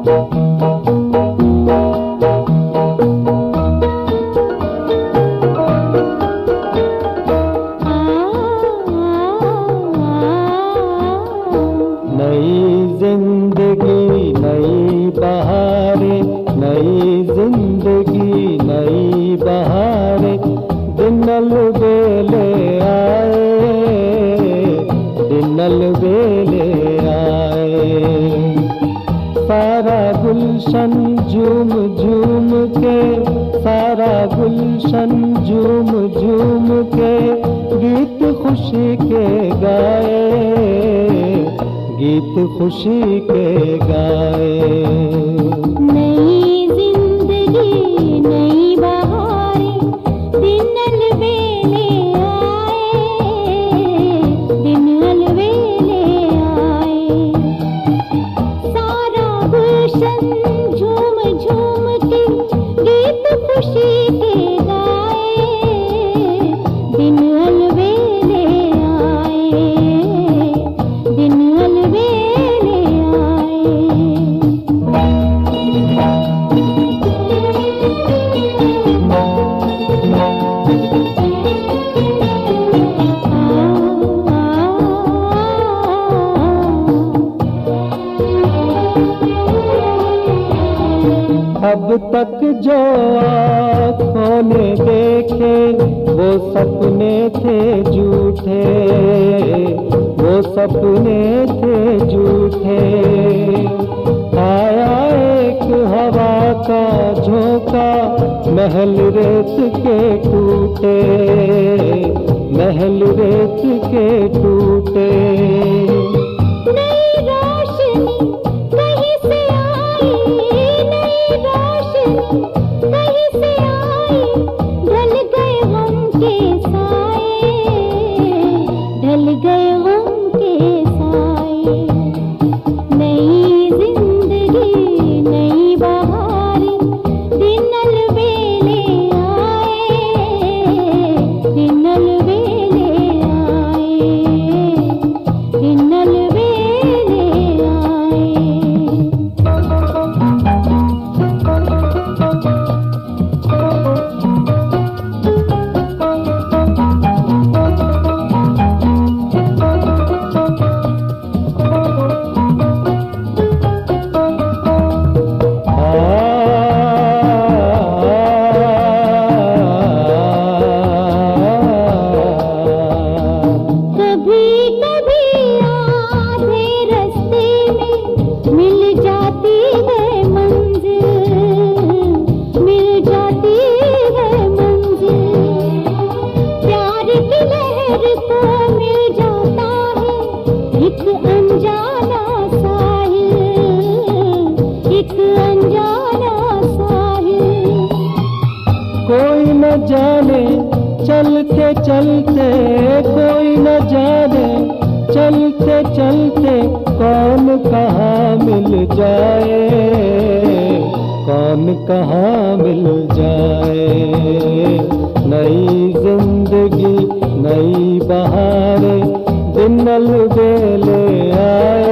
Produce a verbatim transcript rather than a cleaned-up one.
नई जिंदगी नई बहारें, दिन अलबेले आए, दिन अलबेले आए। सारा गुलशन झूम झूम के, सारा गुलशन झूम झूम के गीत खुशी के गाए, गीत खुशी के गाए। नई जिंदगी नई बहारें, दिन अलबेले आए, दिन अलबेले आए। सारा गुलशन झूम झूम के गीत खुशी के गाए, दिन अलबेले आए, दिन अलबेले आए। अब तक जो आँखों ने देखे वो सपने थे झूठे, वो सपने थे झूठे। आया एक हवा का झोंका, महल रेत के टूटे, महल रेत के टूटे। नई रोशनी कहीं से आई, नई रोशनी कहीं से आई, ढल गए गम के साए, ढल गए गम के साए। नई जिंदगी नई बहारें, दिन अलबेले आए, दिन अलबेले आए, दिन अलबेले आए। कभी कभी आधे रास्ते में मिल जाती है मंजिल, मिल जाती है मंजिल। प्यार की लहर को मिल जाता है एक अनजाना साहिल, एक अनजाना साहिल। कोई न जाने चलते चलते, कोई न जाने चलते चलते कौन कहाँ मिल जाए, कौन कहाँ मिल जाए। नई जिंदगी नई बहारें, दिन अलबेले आए,